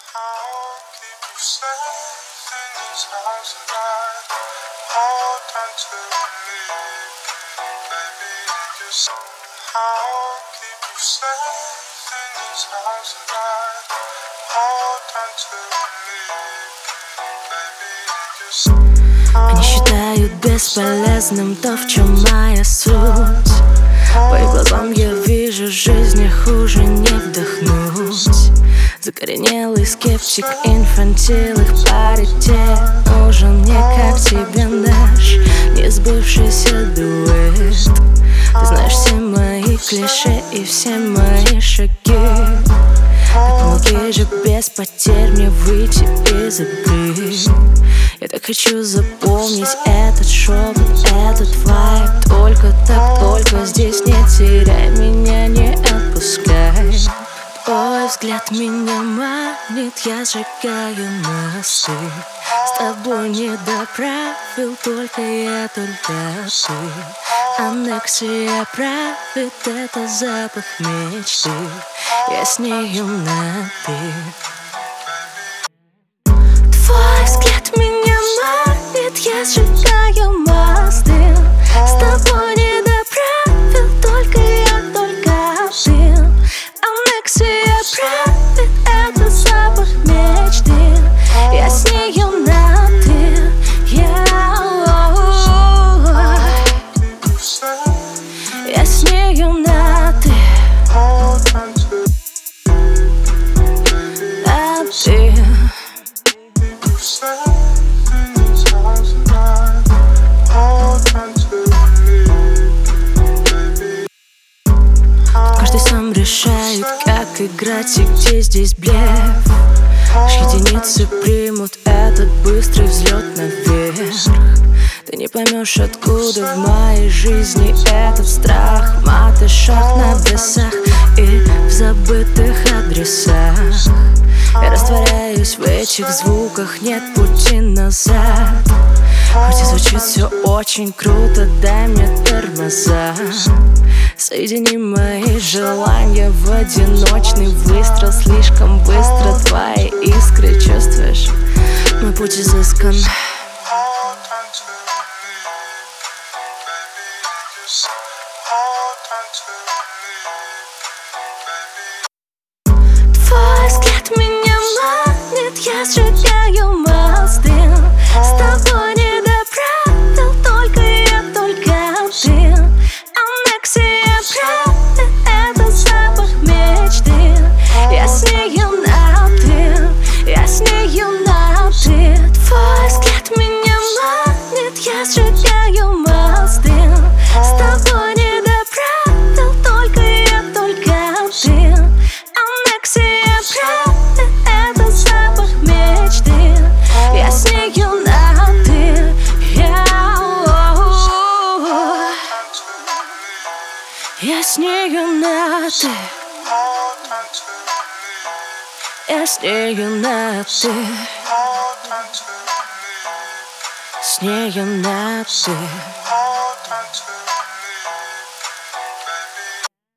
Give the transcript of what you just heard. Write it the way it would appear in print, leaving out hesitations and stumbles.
I'll keep you safe in these arms of mine. Hold on to me, baby, just I'll keep you safe in these arms of mine. Hold on to me, baby, just Они считают бесполезным то, в чем моя суть. По их глазам я вижу, жизни хуже не вдохнуть. Закоренелый скептик, инфантил, их паритет нужен мне, как тебе наш несбывшийся дуэт. Ты знаешь все мои клише и все мои шаги. Так помоги же без потерь мне выйти из игры. Я так хочу запомнить этот шепот, этот вайб. Только так, только здесь, не теряй меня, не отпускай. Твой взгляд меня манит, я сжигаю мосты. С тобой не доправил, только я, только ты. Аннексия правит, это запах мечты. Я с нею на «ты». Твой взгляд меня манит, я сжигаю мосты. С тобой не доправил, только я, только ты. Аннексия правит, это запах мечты. Я с нею на «ты». Я с нею на «ты». На «ты». Каждый сам решает, как играть и где здесь блеф. Лишь единицы примут этот быстрый взлет наверх. Ты не поймешь, откуда в моей жизни этот страх. Мат и шаг на весах и в забытых адресах. Я растворяюсь в этих звуках, нет пути назад. Хоть и звучит все очень круто, дай мне тормоза. Соедини мои желания в одиночный выстрел. Слишком быстро твои искры, чувствуешь? Мой путь изыскан. Твой взгляд меня манит, я сжигаю мосты. С тобой не доправил, только я, только ты. Аннексия правит, это запах мечты. Я с нею на «ты», я с нею на «ты». Твой взгляд меня манит, я сжигаю мосты. С тобой не доправил, только я, только ты. Аннексия правит, это запах мечты. Я с нею на «ты». Я с нею на «ты». Я с нею на «ты». С нею на «ты».